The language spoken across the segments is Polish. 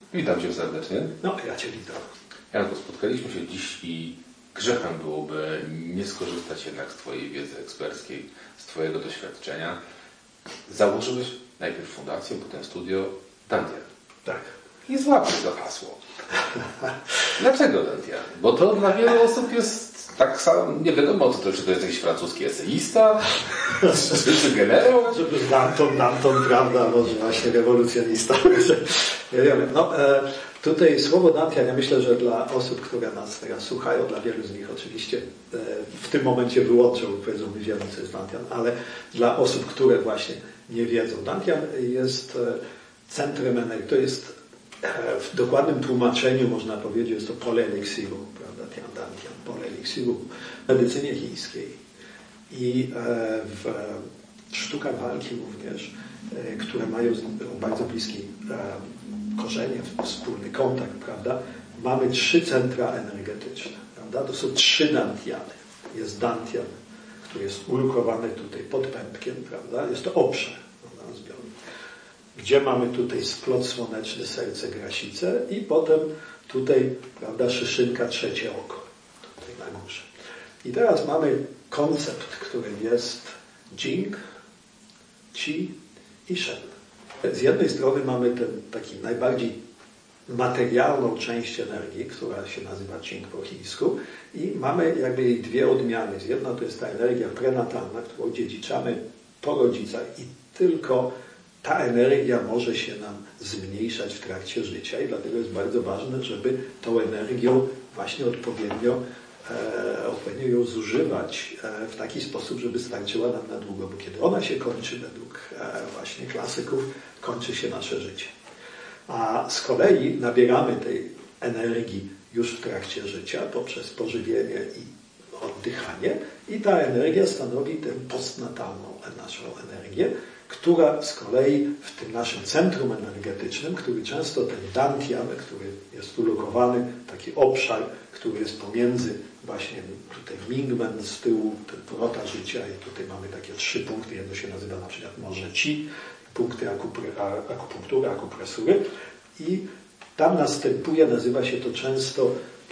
Witam Cię serdecznie. No, ja Cię witam. Janku, spotkaliśmy się dziś i grzechem byłoby nie skorzystać jednak z Twojej wiedzy eksperckiej, z Twojego doświadczenia. Założyłeś najpierw fundację, potem studio Dantian. Tak. I złapiesz to hasło. Dlaczego Dantian? Bo to dla wielu osób jest tak samo, nie wiadomo co to, czy to jest jakiś francuski eseista, czy generał. Żeby Danton, prawda, może właśnie rewolucjonista. Nie wiemy. No, tutaj słowo Dantian, ja myślę, że dla osób, które nas teraz słuchają, dla wielu z nich oczywiście w tym momencie wyłączą, powiedzą, my wiemy, co jest Dantian, ale dla osób, które właśnie nie wiedzą, Dantian jest centrum energii, to jest w dokładnym tłumaczeniu można powiedzieć, jest to pole eliksiru, prawda, Dantian, pole eliksiru w medycynie chińskiej i w sztukach walki również, które mają bardzo bliskie korzenie, wspólny kontakt, prawda, mamy 3 centra energetyczne, prawda, to są 3 dantiany. Jest dantian, który jest ulokowany tutaj pod pępkiem, prawda, jest to obszar, prawda, zbiornik, gdzie mamy tutaj splot słoneczny, serce, grasice i potem tutaj, prawda, szyszynka, trzecie oko, tutaj na górze. I teraz mamy koncept, który jest Jing, Qi i Shen. Z jednej strony mamy ten taki najbardziej materialną część energii, która się nazywa Qing po chińsku i mamy jakby jej 2 odmiany. Jedna to jest ta energia prenatalna, którą dziedziczamy po rodzicach i tylko ta energia może się nam zmniejszać w trakcie życia i dlatego jest bardzo ważne, żeby tą energią właśnie odpowiednio ją zużywać w taki sposób, żeby starczyła nam na długo, bo kiedy ona się kończy, według właśnie klasyków, kończy się nasze życie. A z kolei nabieramy tej energii już w trakcie życia poprzez pożywienie i oddychanie i ta energia stanowi tę postnatalną naszą energię, która z kolei w tym naszym centrum energetycznym, który często ten dantian, który jest ulokowany, taki obszar, który jest pomiędzy właśnie tutaj Mingmen z tyłu, ten porota życia i tutaj mamy takie 3 punkty, jedno się nazywa na przykład morze Qi, punkty akupunktury, akupresury i tam następuje, nazywa się to często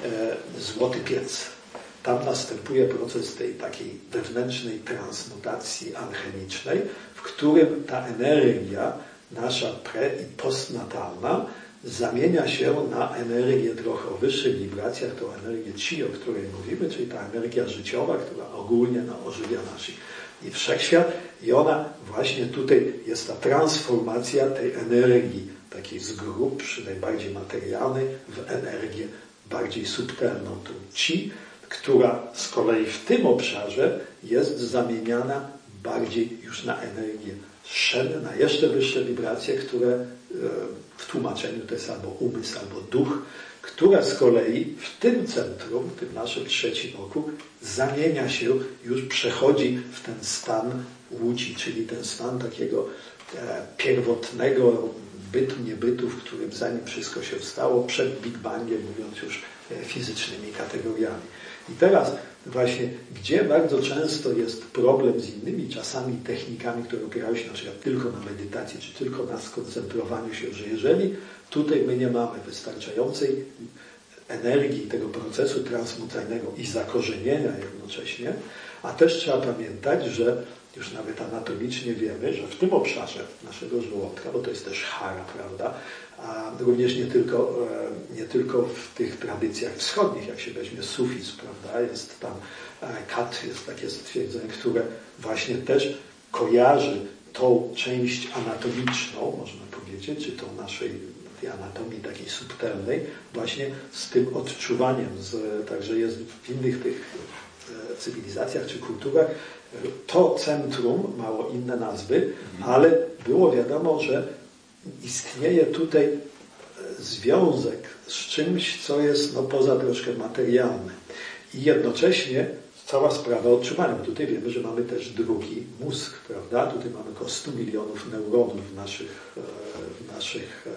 złoty piec. Tam następuje proces tej takiej wewnętrznej transmutacji alchemicznej, w którym ta energia, nasza pre- i postnatalna, zamienia się na energię trochę o wyższych wibracjach, tą energię Qi, o której mówimy, czyli ta energia życiowa, która ogólnie ożywia nasz i wszechświat. I ona właśnie tutaj jest ta transformacja tej energii, takiej z grubszy, najbardziej materialnej, w energię bardziej subtelną, tą Qi, która z kolei w tym obszarze jest zamieniana bardziej już na energię Shen, na jeszcze wyższe wibracje, które w tłumaczeniu to jest albo umysł, albo duch, która z kolei w tym centrum, w tym naszym trzecim oku, zamienia się, już przechodzi w ten stan łudzi, czyli ten stan takiego pierwotnego bytu, niebytu, w którym zanim wszystko się stało, przed Big Bangiem, mówiąc już fizycznymi kategoriami. I teraz właśnie, gdzie bardzo często jest problem z innymi czasami technikami, które opierają się na przykład tylko na medytacji, czy tylko na skoncentrowaniu się, że jeżeli tutaj my nie mamy wystarczającej energii tego procesu transmutacyjnego i zakorzenienia jednocześnie, a też trzeba pamiętać, że już nawet anatomicznie wiemy, że w tym obszarze naszego żołądka, bo to jest też hara, prawda, a również nie tylko w tych tradycjach wschodnich, jak się weźmie sufizm, prawda, jest tam kat, jest takie stwierdzenie, które właśnie też kojarzy tą część anatomiczną, można powiedzieć, czy tą naszej tej anatomii takiej subtelnej, właśnie z tym odczuwaniem, także jest w innych tych cywilizacjach czy kulturach, to centrum mało inne nazwy, ale było wiadomo, że istnieje tutaj związek z czymś, co jest poza troszkę materialne. I jednocześnie cała sprawa odczuwania. Tutaj wiemy, że mamy też drugi mózg, prawda? Tutaj mamy około 100 milionów neuronów w naszych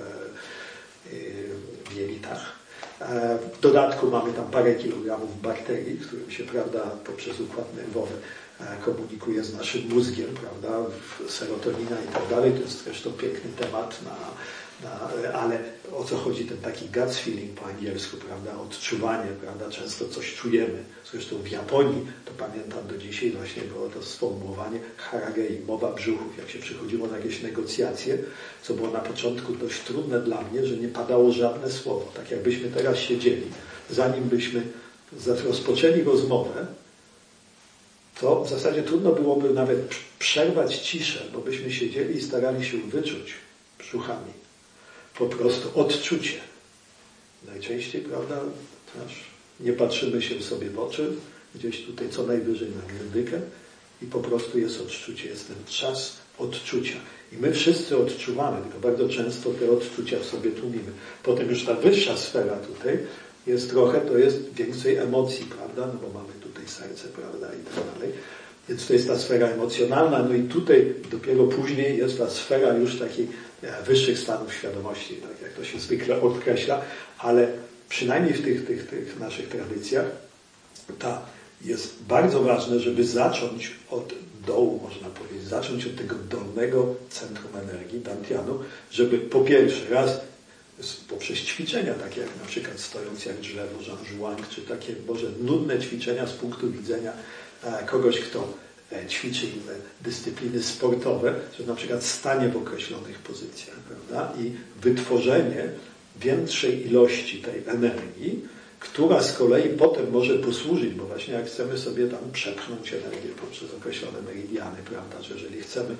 jelitach. W dodatku mamy tam parę kilogramów bakterii, którym się, prawda, poprzez układ nerwowy komunikuje z naszym mózgiem, prawda, serotonina i tak dalej. To jest zresztą piękny temat, ale o co chodzi ten taki gut feeling po angielsku, prawda, odczuwanie, prawda, często coś czujemy. Zresztą w Japonii, to pamiętam do dzisiaj właśnie było to sformułowanie haragei, mowa brzuchów, jak się przychodziło na jakieś negocjacje, co było na początku dość trudne dla mnie, że nie padało żadne słowo. Tak jakbyśmy teraz siedzieli, zanim byśmy rozpoczęli rozmowę, to w zasadzie trudno byłoby nawet przerwać ciszę, bo byśmy siedzieli i starali się wyczuć brzuchami. Po prostu odczucie. Najczęściej, prawda, nie patrzymy się sobie w oczy, gdzieś tutaj co najwyżej na grdykę i po prostu jest odczucie, jest ten czas odczucia. I my wszyscy odczuwamy, tylko bardzo często te odczucia w sobie tłumimy. Potem już ta wyższa sfera tutaj jest trochę, to jest więcej emocji, prawda, no bo mamy tutaj serce, prawda, i tak dalej. Więc to jest ta sfera emocjonalna, no i tutaj dopiero później jest ta sfera już takich wyższych stanów świadomości, tak jak to się zwykle określa, ale przynajmniej w tych naszych tradycjach jest bardzo ważne, żeby zacząć od dołu, można powiedzieć, zacząć od tego dolnego centrum energii, dantianu, żeby po pierwsze raz poprzez ćwiczenia, takie jak na przykład stojąc jak drzewo, Zhang, czy takie może nudne ćwiczenia z punktu widzenia kogoś, kto ćwiczy inne dyscypliny sportowe, że na przykład stanie w określonych pozycjach, prawda? I wytworzenie większej ilości tej energii, która z kolei potem może posłużyć, bo właśnie jak chcemy sobie tam przepchnąć energię poprzez określone meridiany, prawda, że jeżeli chcemy,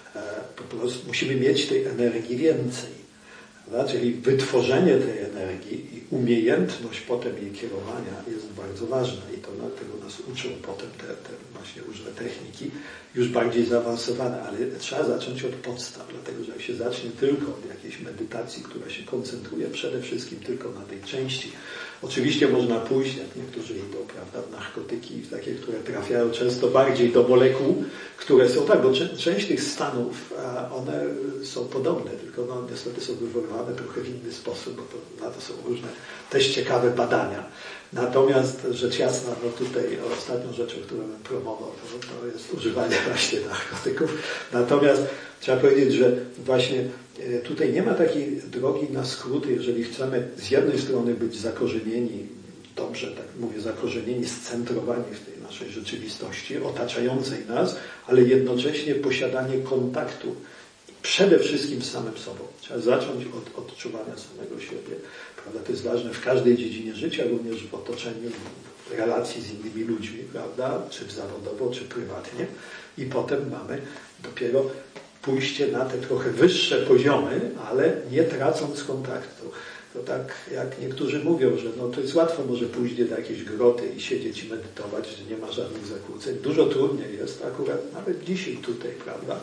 po prostu musimy mieć tej energii więcej. Prawda? Czyli wytworzenie tej energii i umiejętność potem jej kierowania jest bardzo ważna i to dlatego nas uczą potem te właśnie różne techniki już bardziej zaawansowane, ale trzeba zacząć od podstaw, dlatego że jak się zacznie tylko od jakiejś medytacji, która się koncentruje przede wszystkim tylko na tej części, oczywiście można pójść, jak niektórzy idą, prawda, w narkotyki, takie, które trafiają często bardziej do molekuł, które są tak, bo część tych stanów, one są podobne, tylko no, niestety są wywoływane trochę w inny sposób, bo na to są różne też ciekawe badania. Natomiast rzecz jasna, no tutaj ostatnią rzeczą, którą bym promował, to jest używanie właśnie narkotyków. Natomiast trzeba powiedzieć, że właśnie tutaj nie ma takiej drogi na skróty, jeżeli chcemy z jednej strony być zakorzenieni, dobrze tak mówię, zakorzenieni, scentrowani w tej naszej rzeczywistości otaczającej nas, ale jednocześnie posiadanie kontaktu przede wszystkim z samym sobą. Trzeba zacząć od odczuwania samego siebie. Prawda? To jest ważne w każdej dziedzinie życia, również w otoczeniu relacji z innymi ludźmi, prawda? Czy zawodowo, czy prywatnie. I potem mamy dopiero pójście na te trochę wyższe poziomy, ale nie tracąc kontaktu. To tak jak niektórzy mówią, że no to jest łatwo może pójść do jakiejś groty i siedzieć i medytować, że nie ma żadnych zakłóceń. Dużo trudniej jest akurat nawet dzisiaj tutaj, prawda,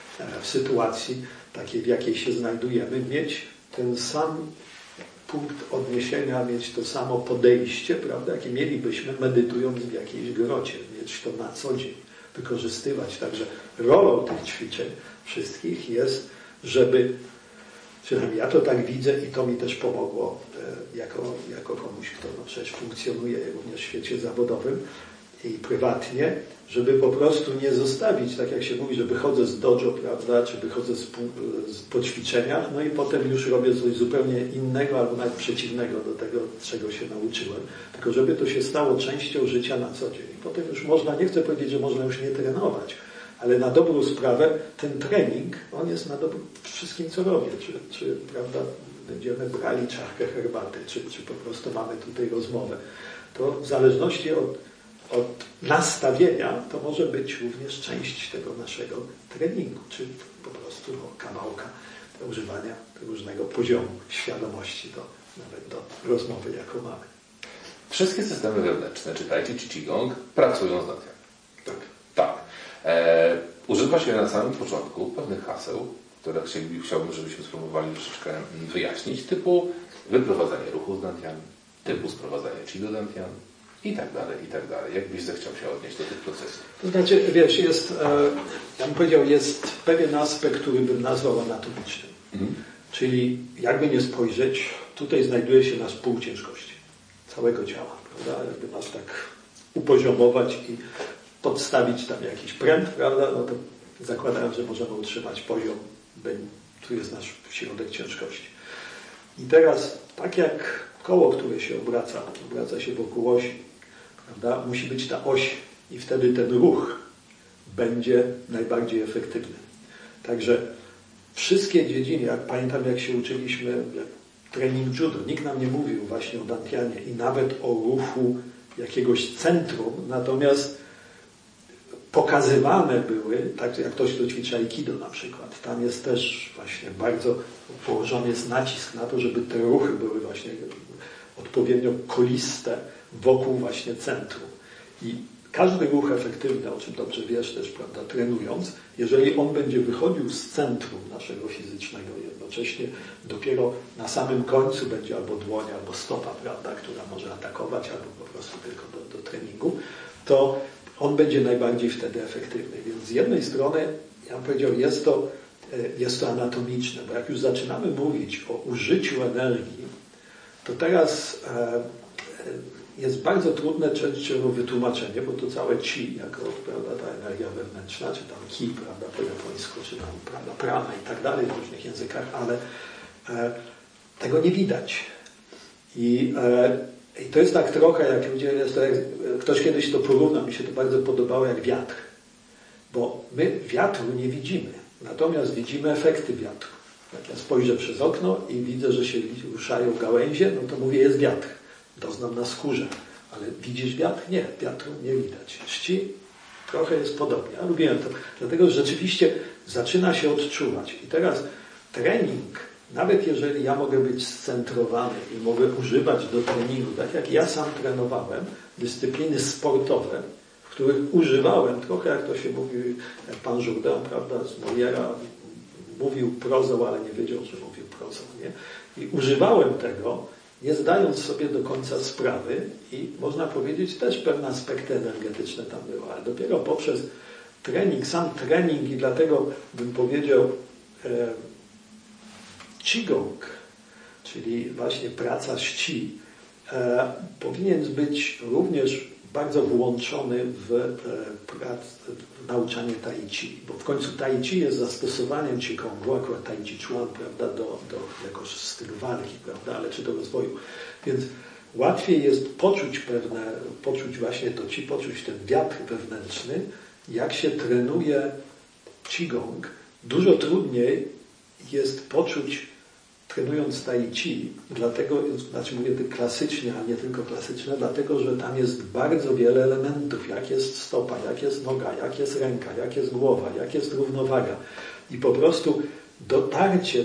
w sytuacji takiej, w jakiej się znajdujemy, mieć ten sam punkt odniesienia, mieć to samo podejście, prawda, jakie mielibyśmy medytując w jakiejś grocie, mieć to na co dzień, wykorzystywać. Także rolą tych ćwiczeń wszystkich jest, żeby, przynajmniej ja to tak widzę i to mi też pomogło jako komuś, kto no przecież funkcjonuje również w świecie zawodowym i prywatnie, żeby po prostu nie zostawić, tak jak się mówi, że wychodzę z dojo, prawda, czy wychodzę po ćwiczeniach, no i potem już robię coś zupełnie innego albo nawet przeciwnego do tego, czego się nauczyłem. Tylko żeby to się stało częścią życia na co dzień. I potem już można, nie chcę powiedzieć, że można już nie trenować, ale na dobrą sprawę ten trening, on jest na dobro wszystkim, co robię. Czy prawda, będziemy brali czarkę herbaty, czy po prostu mamy tutaj rozmowę. To w zależności od nastawienia to może być również część tego naszego treningu, czy po prostu kawałka do używania różnego poziomu świadomości nawet do rozmowy, jaką mamy. Wszystkie systemy wewnętrzne, czy tai chi, czy qigong, pracują z natiami. Tak. Tak. Używa się na samym początku pewnych haseł, które chciałbym, żebyśmy spróbowali troszeczkę wyjaśnić, typu wyprowadzanie ruchu z natiami, typu sprowadzanie chi do dantian, i tak dalej, i tak dalej. Jak byś zechciał się odnieść do tych procesów? To znaczy, wiesz, ja bym powiedział, jest pewien aspekt, który bym nazwał anatomicznym. Czyli jakby nie spojrzeć, tutaj znajduje się nasz pół ciężkości całego ciała, prawda? Jakby nas tak upoziomować i podstawić tam jakiś pręt, prawda? No to zakładając, że możemy utrzymać poziom, tu jest nasz środek ciężkości. I teraz, tak jak koło, które się obraca się wokół osi, prawda? Musi być ta oś i wtedy ten ruch będzie najbardziej efektywny. Także wszystkie dziedziny, jak pamiętam, jak się uczyliśmy trening judo, nikt nam nie mówił właśnie o dantianie i nawet o ruchu jakiegoś centrum, natomiast pokazywane były, tak jak ktoś, kto ćwiczy aikido na przykład, tam jest też właśnie bardzo położony jest nacisk na to, żeby te ruchy były właśnie odpowiednio koliste wokół właśnie centrum. I każdy ruch efektywny, o czym dobrze wiesz też, prawda, trenując, jeżeli on będzie wychodził z centrum naszego fizycznego jednocześnie, dopiero na samym końcu będzie albo dłoń, albo stopa, prawda, która może atakować, albo po prostu tylko do treningu, to on będzie najbardziej wtedy efektywny. Więc z jednej strony, ja bym powiedział, jest to anatomiczne, bo jak już zaczynamy mówić o użyciu energii, to teraz jest bardzo trudne częściowo wytłumaczenie, bo to całe chi, jako, prawda, ta energia wewnętrzna, czy tam ki, prawda, po japońsku, czy tam, prawda, prana i tak dalej w różnych językach, ale tego nie widać. I to jest tak trochę, jak ludzie, ktoś kiedyś to porównał, mi się to bardzo podobało, jak wiatr. Bo my wiatru nie widzimy, natomiast widzimy efekty wiatru. Jak ja spojrzę przez okno i widzę, że się ruszają gałęzie, no to mówię, jest wiatr. Doznam na skórze. Ale widzisz wiatr? Nie, wiatru nie widać. Czci trochę jest podobnie. Ja lubiłem to, dlatego że rzeczywiście zaczyna się odczuwać. I teraz trening, nawet jeżeli ja mogę być scentrowany i mogę używać do treningu, tak jak ja sam trenowałem, dyscypliny sportowe, w których używałem, trochę jak to się mówi, jak pan Jourdain, prawda, z Molière'a, mówił prozą, ale nie wiedział, że mówił prozą, nie? I używałem tego, nie zdając sobie do końca sprawy i można powiedzieć też pewne aspekty energetyczne tam były, ale dopiero poprzez trening, sam trening i dlatego bym powiedział Qigong, czyli właśnie praca z Qi, powinien być również bardzo włączony w nauczanie Tai Chi, bo w końcu Tai Chi jest zastosowaniem Qigongu, akurat Tai Chi Chuan, prawda, do jakoś stylu walki, prawda, ale czy do rozwoju. Więc łatwiej jest poczuć właśnie to Qi, poczuć ten wiatr wewnętrzny, jak się trenuje Qigong. Dużo trudniej jest poczuć trenując Tai Chi, dlatego, znaczy mówię to klasycznie, a nie tylko klasyczne, dlatego, że tam jest bardzo wiele elementów, jak jest stopa, jak jest noga, jak jest ręka, jak jest głowa, jak jest równowaga. I po prostu dotarcie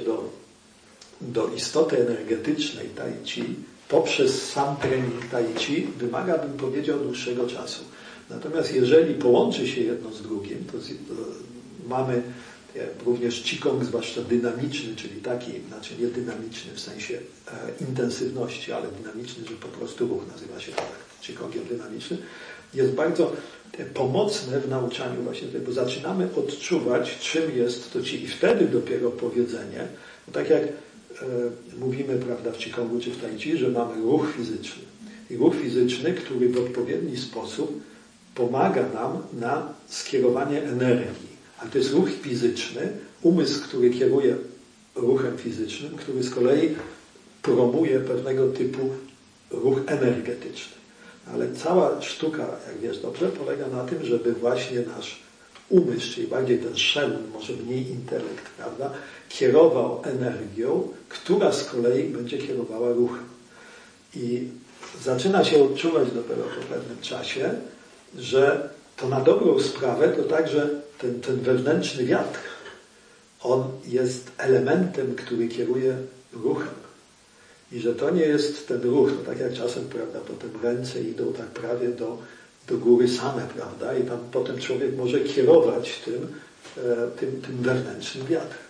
do istoty energetycznej Tai Chi poprzez sam trening Tai Chi wymaga, bym powiedział, dłuższego czasu. Natomiast jeżeli połączy się jedno z drugim, to mamy również Qigong, zwłaszcza dynamiczny, czyli taki, znaczy nie dynamiczny w sensie intensywności, ale dynamiczny, że po prostu ruch nazywa się tak, Qigongiem dynamicznym, jest bardzo pomocne w nauczaniu właśnie tego, bo zaczynamy odczuwać, czym jest to Qi i wtedy dopiero powiedzenie, bo tak jak mówimy, prawda, w Qigongu czy w Tai Chi, że mamy ruch fizyczny. I ruch fizyczny, który w odpowiedni sposób pomaga nam na skierowanie energii. Ale to jest ruch fizyczny, umysł, który kieruje ruchem fizycznym, który z kolei promuje pewnego typu ruch energetyczny. Ale cała sztuka, jak wiesz dobrze, polega na tym, żeby właśnie nasz umysł, czyli bardziej ten shen, może mniej intelekt, prawda, kierował energią, która z kolei będzie kierowała ruchem. I zaczyna się odczuwać dopiero po pewnym czasie, że to na dobrą sprawę to także ten wewnętrzny wiatr, on jest elementem, który kieruje ruchem. I że to nie jest ten ruch, no tak jak czasem, prawda, potem ręce idą tak prawie do góry same, prawda, i tam potem człowiek może kierować tym wewnętrznym wiatrem.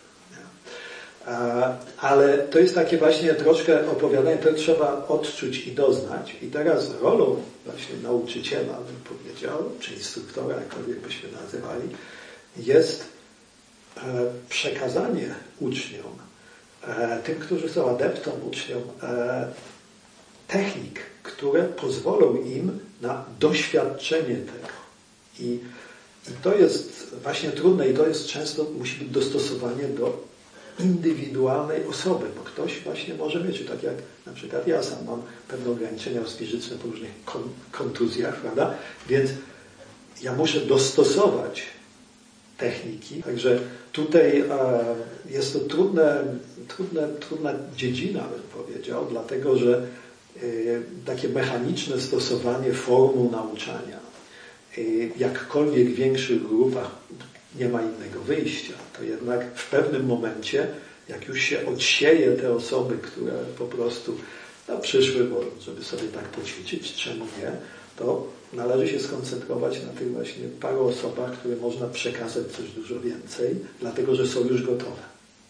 Ale to jest takie właśnie troszkę opowiadanie, to trzeba odczuć i doznać. I teraz rolą właśnie nauczyciela, bym powiedział, czy instruktora, jakkolwiek byśmy nazywali, jest przekazanie uczniom, tym, którzy są adeptom, uczniom, technik, które pozwolą im na doświadczenie tego. I to jest właśnie trudne i to jest często, musi być dostosowanie do indywidualnej osoby, bo ktoś właśnie może mieć, tak jak na przykład ja sam mam pewne ograniczenia fizyczne po różnych kontuzjach, prawda? Więc ja muszę dostosować techniki, także tutaj jest to trudna dziedzina, bym powiedział, dlatego że takie mechaniczne stosowanie formuł nauczania w jakkolwiek większych grupach nie ma innego wyjścia. To jednak w pewnym momencie, jak już się odsieje te osoby, które po prostu przyszły, żeby sobie tak poćwiczyć, czemu nie, to należy się skoncentrować na tych właśnie paru osobach, które można przekazać coś dużo więcej, dlatego że są już gotowe.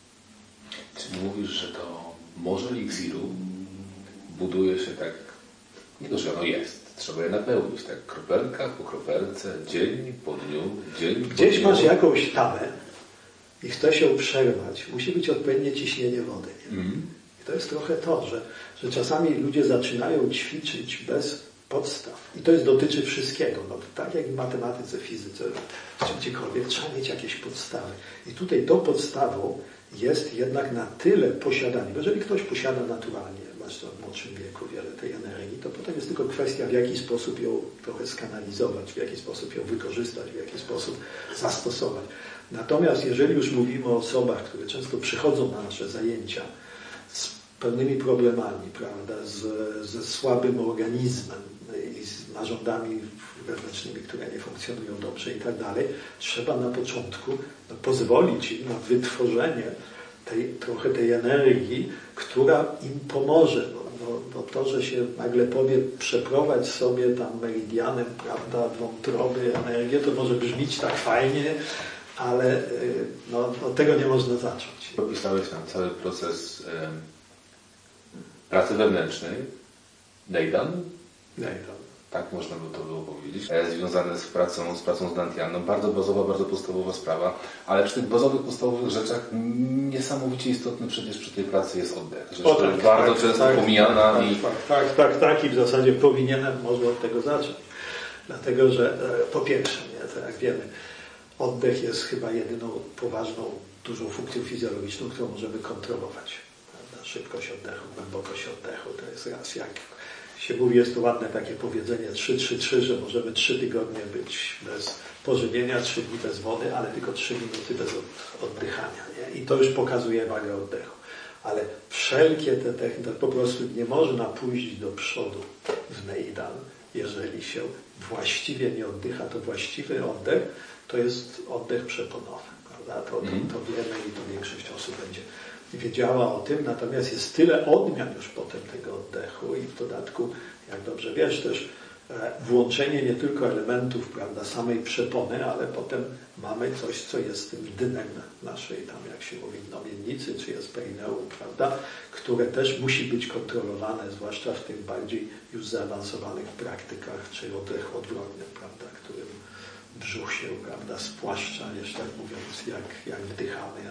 Czy mówisz, że to morze eliksiru buduje się tak, nie to, że ono jest, trzeba je napełnić, tak kropelka po kropelce, dzień po dniu, dzień po dniu. Gdzieś masz jakąś tamę i chce się przerwać, musi być odpowiednie ciśnienie wody. I to jest trochę to, że czasami ludzie zaczynają ćwiczyć bez podstaw. I to dotyczy wszystkiego. No, tak jak w matematyce, fizyce, czy gdziekolwiek, trzeba mieć jakieś podstawy. I tutaj tą podstawą jest jednak na tyle posiadanie. Bo jeżeli ktoś posiada naturalnie, zwłaszcza w młodszym wieku, wiele tej energii, to potem jest tylko kwestia, w jaki sposób ją trochę skanalizować, w jaki sposób ją wykorzystać, w jaki sposób zastosować. Natomiast jeżeli już mówimy o osobach, które często przychodzą na nasze zajęcia z pewnymi problemami, prawda, ze słabym organizmem i z narządami wewnętrznymi, które nie funkcjonują dobrze i tak dalej, trzeba na początku pozwolić im na wytworzenie trochę tej energii, która im pomoże. Bo to, że się nagle powie przeprowadź sobie tam meridianem, prawda, wątroby, energię, to może brzmieć tak fajnie, ale od tego nie można zacząć. Opisałeś nam cały proces pracy wewnętrznej, Neidan. Tak można by to było powiedzieć. Związane z pracą z Dantianą. Bardzo bazowa, bardzo podstawowa sprawa, ale przy tych bazowych, podstawowych rzeczach niesamowicie istotny przecież przy tej pracy jest oddech. Rzecz jest bardzo często pomijana. Tak, i w zasadzie powinienem może od tego zacząć. Dlatego, że po pierwsze, to jak wiemy, oddech jest chyba jedyną poważną, dużą funkcją fizjologiczną, którą możemy kontrolować. Prawda? Szybkość oddechu, głębokość oddechu, to jest raz jak się mówi, jest to ładne takie powiedzenie 3-3-3, że możemy 3 tygodnie być bez pożywienia, 3 dni bez wody, ale tylko 3 minuty bez oddychania. Nie? I to już pokazuje wagę oddechu. Ale wszelkie te techniki, po prostu nie można pójść do przodu w Neidan, jeżeli się właściwie nie oddycha. To właściwy oddech to jest oddech przeponowy. Prawda? To wiemy i to większość osób będzie wiedziała o tym, natomiast jest tyle odmian już potem tego oddechu i w dodatku, jak dobrze wiesz, też włączenie nie tylko elementów, prawda, samej przepony, ale potem mamy coś, co jest tym dnem naszej, tam jak się mówi, nomiennicy, czy jest perineum, prawda, które też musi być kontrolowane, zwłaszcza w tych bardziej już zaawansowanych praktykach, czy oddechu odwrotnym, prawda, którym brzuch się, prawda, spłaszcza, jeszcze tak mówiąc, jak wdychamy,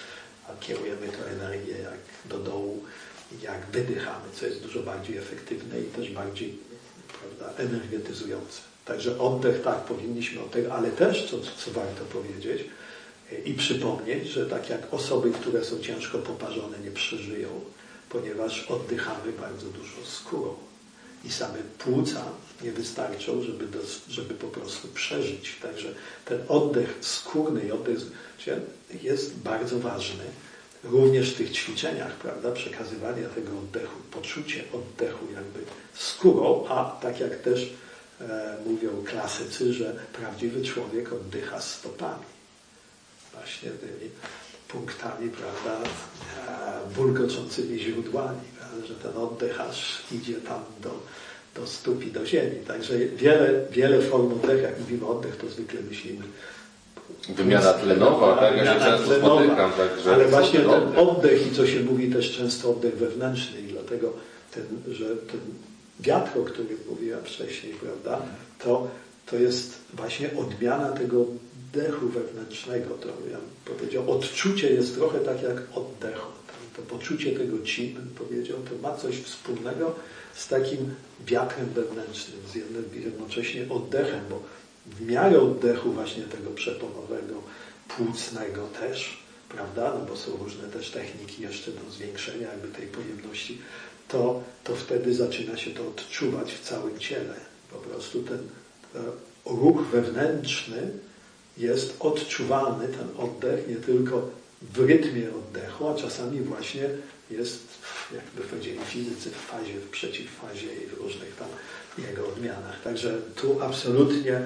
a kierujemy tę energię jak do dołu, jak wydychamy, co jest dużo bardziej efektywne i też bardziej, prawda, energetyzujące. Także oddech, tak, powinniśmy od tego, ale też, co warto powiedzieć i przypomnieć, że tak jak osoby, które są ciężko poparzone, nie przeżyją, ponieważ oddychamy bardzo dużo skórą i same płuca nie wystarczą, żeby po prostu przeżyć. Także ten oddech skórny i oddech jest bardzo ważny. Również w tych ćwiczeniach, prawda, przekazywanie tego oddechu, poczucie oddechu jakby skórą, a tak jak też mówią klasycy, że prawdziwy człowiek oddycha stopami. Właśnie tymi punktami, prawda, bulgoczącymi źródłami, prawda, że ten oddech aż idzie tam do stóp i do ziemi. Także wiele form oddechu, jak mówimy oddech, to zwykle myślimy wymiana tlenowa, tak? Ja się często spotykam. Także ale właśnie ten oddech i co się mówi też często oddech wewnętrzny i dlatego że ten wiatr, o którym mówiłem wcześniej, prawda, to jest właśnie odmiana tego oddechu wewnętrznego. To ja bym powiedział, odczucie jest trochę tak jak oddechu. To poczucie tego ci, bym powiedział, to ma coś wspólnego z takim wiatrem wewnętrznym, z jednocześnie oddechem, bo w miarę oddechu właśnie tego przeponowego, płucnego też, prawda, no bo są różne też techniki jeszcze do zwiększenia jakby tej pojemności, to wtedy zaczyna się to odczuwać w całym ciele. Po prostu ten ruch wewnętrzny jest odczuwalny, ten oddech, nie tylko w rytmie oddechu, a czasami właśnie jest, jakby powiedzieli fizycy, w fazie, w przeciwfazie i w różnych tam jego odmianach. Także tu absolutnie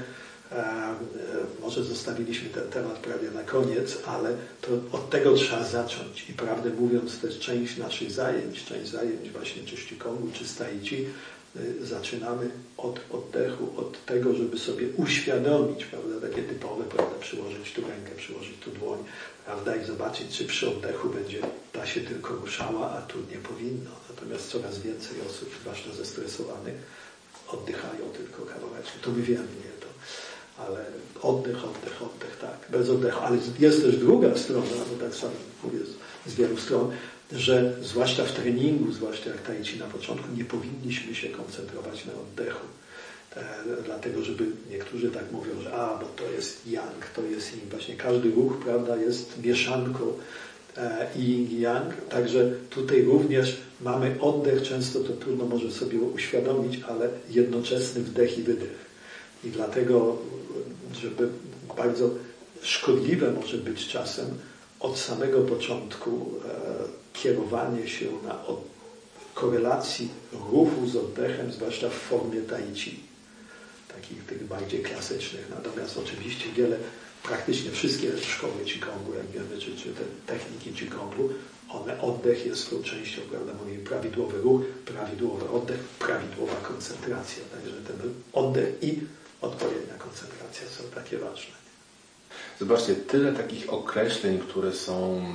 może zostawiliśmy ten temat prawie na koniec, ale to od tego trzeba zacząć. I prawdę mówiąc, to jest część naszych zajęć, właśnie czy Qigong, czy z Tai Chi. Zaczynamy od oddechu, od tego, żeby sobie uświadomić, prawda, takie typowe, prawda, przyłożyć tu rękę, przyłożyć tu dłoń, prawda, i zobaczyć, czy przy oddechu będzie ta się tylko ruszała, a tu nie powinno. Natomiast coraz więcej osób, zwłaszcza zestresowanych, oddychają tylko kawałeczkiem. To my wiemy, nie to. Ale oddech, tak, bez oddechu. Ale jest też druga strona, bo tak samo mówię z wielu stron, że zwłaszcza w treningu, zwłaszcza jak Tai Chi na początku, nie powinniśmy się koncentrować na oddechu. Dlatego, żeby niektórzy tak mówią, że bo to jest yang, to jest yin. Właśnie każdy ruch, prawda, jest mieszanką yin i yang. Także tutaj również mamy oddech, często to trudno może sobie uświadomić, ale jednoczesny wdech i wydech. I dlatego, żeby bardzo szkodliwe może być czasem od samego początku kierowanie się na korelacji ruchu z oddechem, zwłaszcza w formie Tai Chi, takich tych bardziej klasycznych. Natomiast oczywiście praktycznie wszystkie szkoły Qigongu, jak wiemy, czy te techniki Qigongu, oddech jest tą częścią, prawda, mówimy prawidłowy ruch, prawidłowy oddech, prawidłowa koncentracja. Także ten oddech i odpowiednia koncentracja są takie ważne. Zobaczcie, tyle takich określeń, które są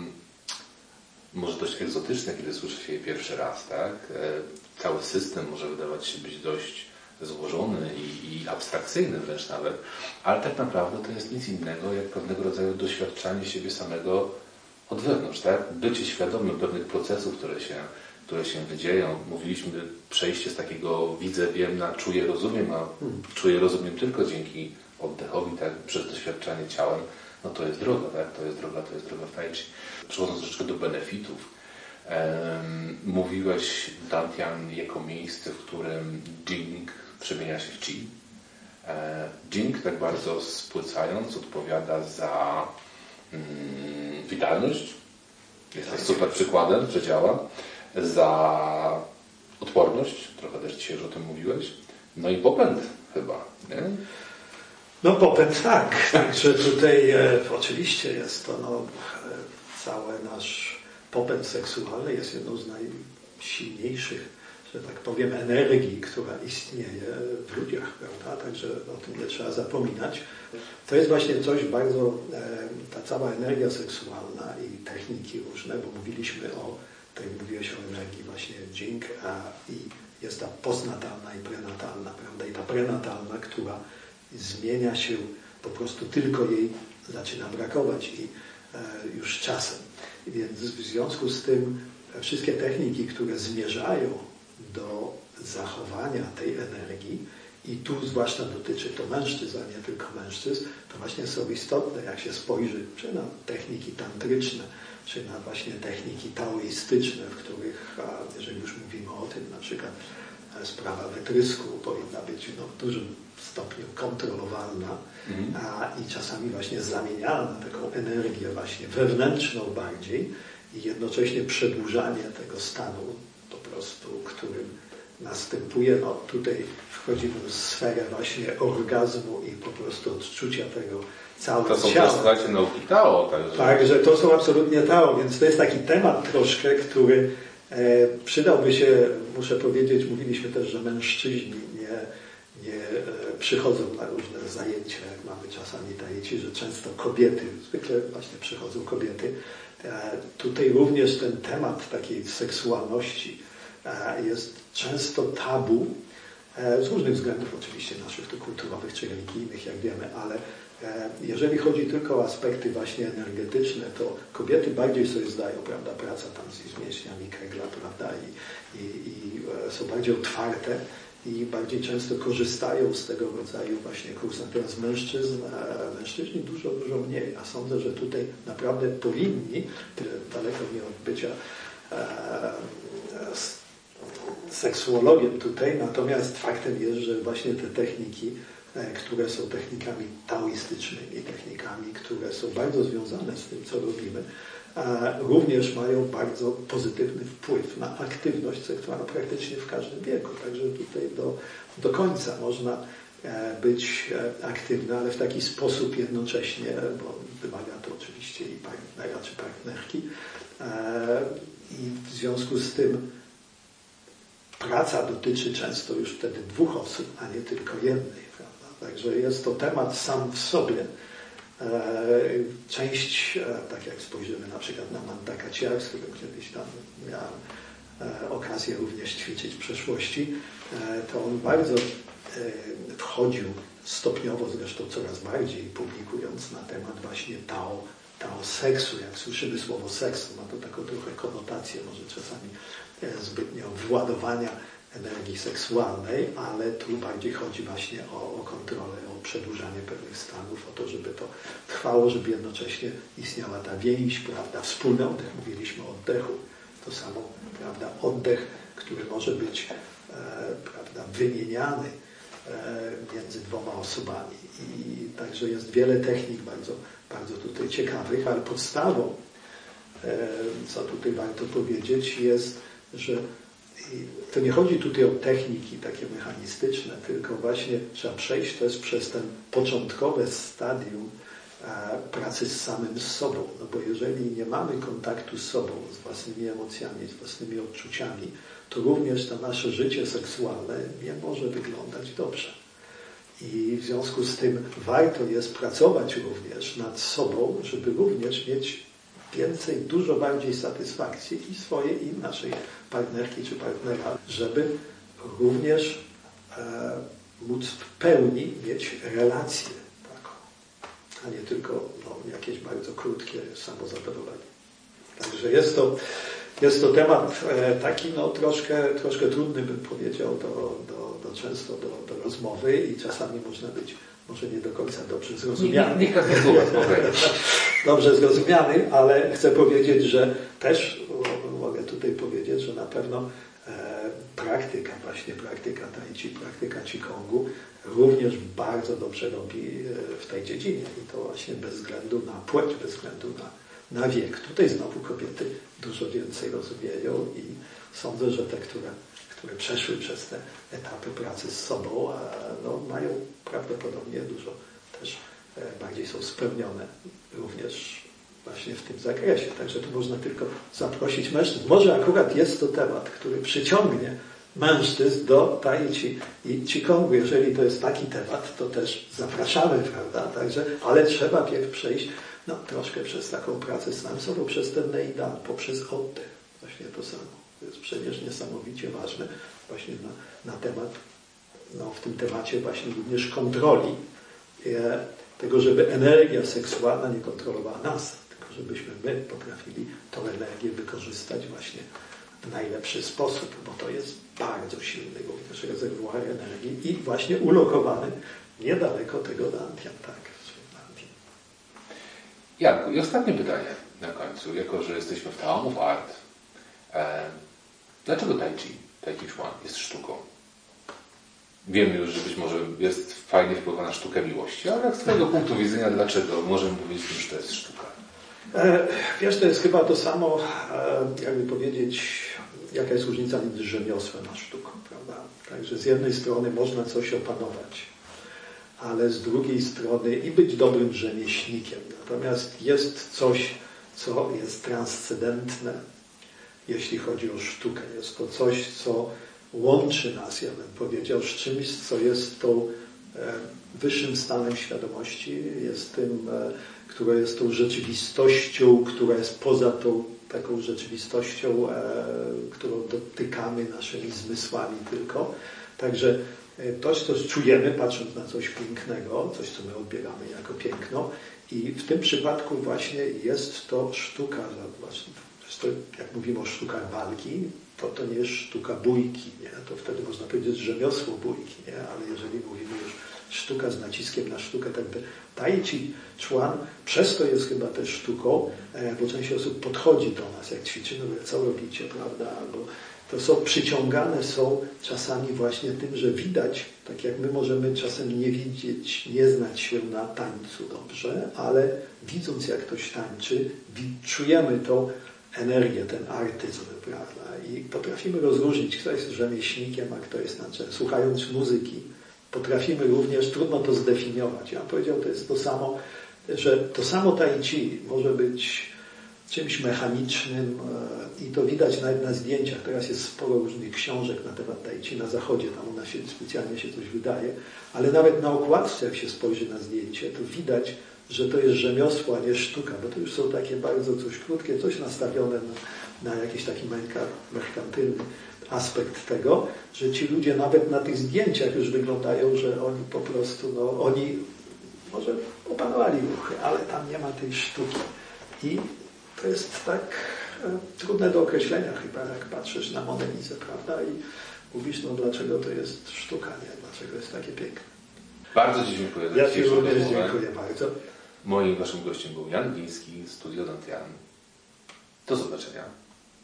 może dość egzotyczne, kiedy słyszy się je pierwszy raz, tak? Cały system może wydawać się być dość złożony i abstrakcyjny wręcz nawet, ale tak naprawdę to jest nic innego jak pewnego rodzaju doświadczanie siebie samego od wewnątrz, tak? Bycie świadomym pewnych procesów, które się wydzieją. Mówiliśmy, przejście z takiego widzę, wiem na czuję, rozumiem, a czuję, rozumiem tylko dzięki oddechowi, tak? Przez doświadczanie ciałem. No to jest droga, tak? To jest droga w Tai Chi. Przechodząc troszeczkę do benefitów, mówiłeś, Dantian, jako miejsce, w którym Jing przemienia się w Qi. Jing, tak bardzo spłycając, odpowiada za witalność. Jesteś super przykładem, że działa. Za odporność, trochę też dzisiaj już o tym mówiłeś. No i popęd chyba, nie? No popęd tak. Także tutaj oczywiście jest to cały nasz popęd seksualny jest jedną z najsilniejszych, że tak powiem, energii, która istnieje w ludziach, prawda? Także o tym nie trzeba zapominać. To jest właśnie coś bardzo, ta cała energia seksualna i techniki różne, bo mówiłeś o energii właśnie Jing, i jest ta postnatalna i prenatalna, prawda? I ta prenatalna, która zmienia się, po prostu tylko jej zaczyna brakować i już czasem. Więc w związku z tym wszystkie techniki, które zmierzają do zachowania tej energii, i tu zwłaszcza dotyczy to mężczyzn, a nie tylko mężczyzn, to właśnie są istotne, jak się spojrzy czy na techniki tantryczne, czy na właśnie techniki taoistyczne, w których, jeżeli już mówimy o tym, na przykład sprawa wytrysku powinna być w dużym stopniu kontrolowalna, i czasami właśnie zamieniana na taką energię właśnie wewnętrzną bardziej i jednocześnie przedłużanie tego stanu po prostu, którym następuje, tutaj wchodzimy w sferę właśnie orgazmu i po prostu odczucia tego całego ciała. To są słuchajcie nauki Tao. Także to są absolutnie Tao, więc to jest taki temat troszkę, który przydałby się, muszę powiedzieć, mówiliśmy też, że mężczyźni nie przychodzą na różne zajęcia, jak mamy czasami Tai Chi, że często kobiety, zwykle właśnie przychodzą kobiety. Tutaj również ten temat takiej seksualności jest często tabu, z różnych względów oczywiście naszych tu kulturowych czy religijnych, jak wiemy, ale jeżeli chodzi tylko o aspekty właśnie energetyczne, to kobiety bardziej sobie zdają, prawda, praca tam z mięśniami Kegla, prawda, i są bardziej otwarte i bardziej często korzystają z tego rodzaju właśnie kursów. Natomiast mężczyźni dużo mniej, a sądzę, że tutaj naprawdę powinni, tyle daleko nie od bycia seksuologiem tutaj, natomiast faktem jest, że właśnie te techniki, które są technikami taoistycznymi, technikami, które są bardzo związane z tym, co robimy, również mają bardzo pozytywny wpływ na aktywność seksualną praktycznie w każdym wieku. Także tutaj do końca można być aktywny, ale w taki sposób jednocześnie, bo wymaga to oczywiście i partnera czy partnerki. I w związku z tym praca dotyczy często już wtedy 2 osób, a nie tylko jednej. Prawda? Także jest to temat sam w sobie. Część, tak jak spojrzymy na przykład na Mantak Kaciar, z którym kiedyś tam miałem okazję również ćwiczyć w przeszłości, to on bardzo wchodził stopniowo, zresztą coraz bardziej publikując na temat właśnie Tao seksu. Jak słyszymy słowo seks, ma to taką trochę konotację, może czasami zbytnio władowania energii seksualnej, ale tu bardziej chodzi właśnie o kontrolę, o przedłużanie pewnych stanów, o to, żeby to trwało, żeby jednocześnie istniała ta więź, prawda, wspólny oddech. Mówiliśmy o oddechu. To samo, prawda, oddech, który może być prawda, wymieniany między 2 osobami. I także jest wiele technik bardzo tutaj ciekawych, ale podstawą, co tutaj warto powiedzieć, jest, że to nie chodzi tutaj o techniki takie mechanistyczne, tylko właśnie trzeba przejść też przez ten początkowe stadium pracy z samym sobą. No bo jeżeli nie mamy kontaktu z sobą, z własnymi emocjami, z własnymi odczuciami, to również to nasze życie seksualne nie może wyglądać dobrze. I w związku z tym warto jest pracować również nad sobą, żeby również mieć więcej, dużo bardziej satysfakcji i swojej, i naszej partnerki czy partnera, żeby również móc w pełni mieć relację taką, a nie tylko jakieś bardzo krótkie samozadowolenie. Także jest to temat taki troszkę trudny, bym powiedział, często do rozmowy i czasami można być może nie do końca dobrze zrozumiany. Dobrze zrozumiany, ale chcę powiedzieć, że też mogę tutaj powiedzieć, że na pewno praktyka tai chi, praktyka Qigongu również bardzo dobrze robi w tej dziedzinie i to właśnie bez względu na płeć, bez względu na wiek. Tutaj znowu kobiety dużo więcej rozumieją i sądzę, że te, które przeszły przez te etapy pracy z sobą, mają prawdopodobnie dużo też bardziej są spełnione również właśnie w tym zakresie. Także tu można tylko zaprosić mężczyzn. Może akurat jest to temat, który przyciągnie mężczyzn do tai chi i Qigongu. Jeżeli to jest taki temat, to też zapraszamy, prawda? Także, ale trzeba pierw przejść troszkę przez taką pracę z samym sobą, przez ten neidan, poprzez oddech. Właśnie to samo. To jest przecież niesamowicie ważne właśnie na temat, w tym temacie właśnie również kontroli tego, żeby energia seksualna nie kontrolowała nas, tylko żebyśmy my potrafili tą energię wykorzystać właśnie w najlepszy sposób, bo to jest bardzo silny również rezerwuar energii i właśnie ulokowany niedaleko tego dantian, tak? Janku, i ostatnie pytanie na końcu, jako że jesteśmy w Town of Art. Dlaczego tai chi chuan jest sztuką? Wiemy już, że być może jest fajnie wpływa na sztukę miłości, ale z twojego punktu widzenia dlaczego możemy powiedzieć, że to jest sztuka? Wiesz, to jest chyba to samo, jakby powiedzieć, jaka jest różnica między rzemiosłem a sztuką, prawda? Także z jednej strony można coś opanować, ale z drugiej strony i być dobrym rzemieślnikiem. Natomiast jest coś, co jest transcendentne, jeśli chodzi o sztukę. Jest to coś, co łączy nas, ja bym powiedział, z czymś, co jest tą wyższym stanem świadomości, jest tym, która jest tą rzeczywistością, która jest poza tą taką rzeczywistością, którą dotykamy naszymi zmysłami tylko. Także to, co czujemy, patrząc na coś pięknego, coś, co my odbieramy jako piękno, i w tym przypadku właśnie jest to sztuka, jak mówimy o sztukach walki, to nie jest sztuka bójki, nie? To wtedy można powiedzieć rzemiosło bójki, nie? Ale jeżeli mówimy już sztuka z naciskiem na sztukę, tak Tai Chi Chuan przez to jest chyba też sztuką, bo część osób podchodzi do nas, jak ćwiczymy, co robicie, prawda? Albo to są przyciągane są czasami właśnie tym, że widać, tak jak my możemy czasem nie widzieć, nie znać się na tańcu dobrze, ale widząc jak ktoś tańczy, czujemy tą energię, ten artyzm, prawda? I potrafimy rozróżnić, kto jest rzemieślnikiem, a kto jest słuchając muzyki. Potrafimy również, trudno to zdefiniować. Ja bym powiedział, to jest to samo, że to samo Tai Chi może być czymś mechanicznym i to widać nawet na zdjęciach. Teraz jest sporo różnych książek na temat Tai Chi na zachodzie, tam u nas się specjalnie się coś wydaje, ale nawet na okładce, jak się spojrzy na zdjęcie, to widać, że to jest rzemiosło, a nie sztuka, bo to już są takie bardzo coś krótkie, coś nastawione na jakiś taki merkantylny aspekt tego, że ci ludzie nawet na tych zdjęciach już wyglądają, że oni po prostu, oni może opanowali ruchy, ale tam nie ma tej sztuki. I to jest tak trudne do określenia chyba, jak patrzysz na Monę Lisę, prawda? I mówisz, dlaczego to jest sztuka, nie? Dlaczego jest takie piękne. Bardzo Ci dziękuję. Ja Ci również dziękuję bardzo. Moim Waszym gościem był Jan Gliński, Studio Dantian. Do zobaczenia.